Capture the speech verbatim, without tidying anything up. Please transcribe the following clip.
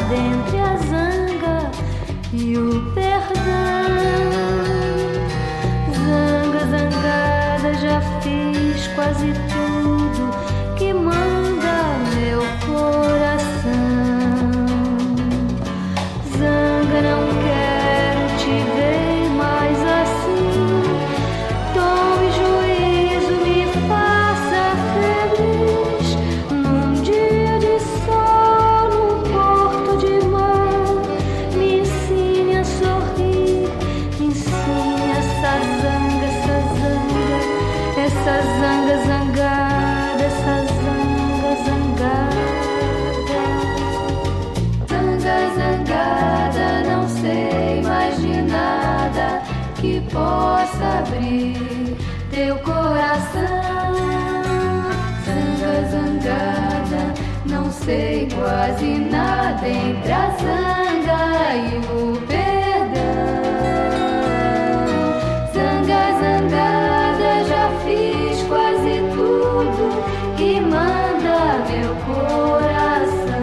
dentre a zanga e o perdão. Zanga, zangada, já fiz quase tudo que manda meu coração. Zanga, não quero te ver mais assim. Tome juízo, me faça feliz. Num dia de sol, num porto de mar, me ensine a sorrir, me ensine essa zanga, essa zanga, essa zanga zangada, essa zanga zangada. Zanga zangada, não sei mais de nada que possa abrir teu coração. Zanga zangada, não sei quase nada entre as angas.